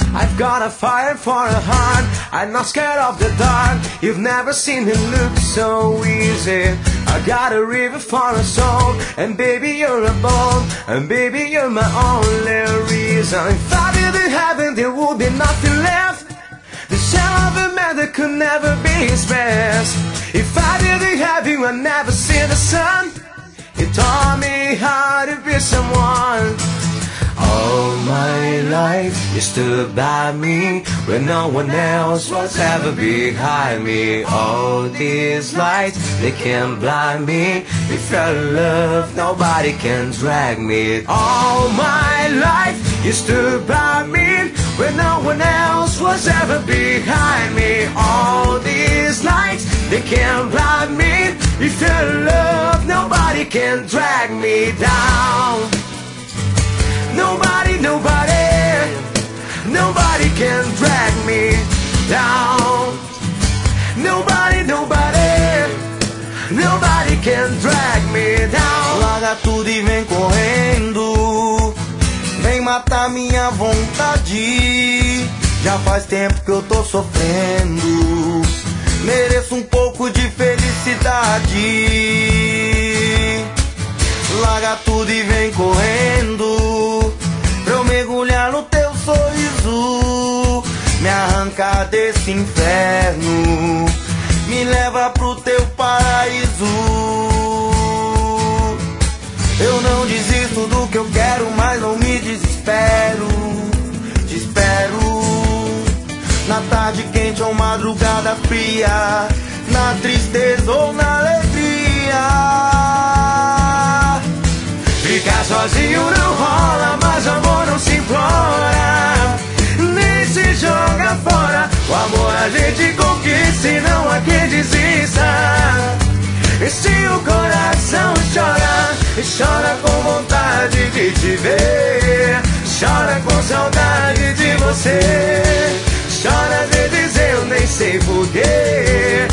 I've got a fire for a heart, I'm not scared of the dark. You've never seen it look so easy. I got a river for a soul, and baby you're a boat, and baby you're my only reason. If I didn't have it, there would be nothing left. The shell of a man that could never be his best. If I didn't have you, I'd never see the sun. He taught me how to be someone. All my life you stood by me when no one else was ever behind me. All these lights, they can't blind me. If you're in love, nobody can drag me. All my life you stood by me when no one else was ever behind me. All these lights, they can't blind me. If you're in love, nobody can drag me down. Nobody, nobody, nobody can drag me down. Nobody, nobody, nobody can drag me down. Larga tudo e vem correndo, vem matar minha vontade. Já faz tempo que eu tô sofrendo, mereço um pouco de felicidade. Larga tudo e vem correndo, pra eu mergulhar no teu sorriso, me arrancar desse inferno, me leva pro teu paraíso. Eu não desisto do que eu quero, mas não me desespero. Te espero na tarde quente ou madrugada fria, na tristeza ou na alegria. Ficar sozinho não rola, mas amor não se implora, nem se joga fora. O amor a gente conquista e não há quem desista. E se o coração chora, chora com vontade de te ver, chora com saudade de você, chora de dizer eu nem sei porquê.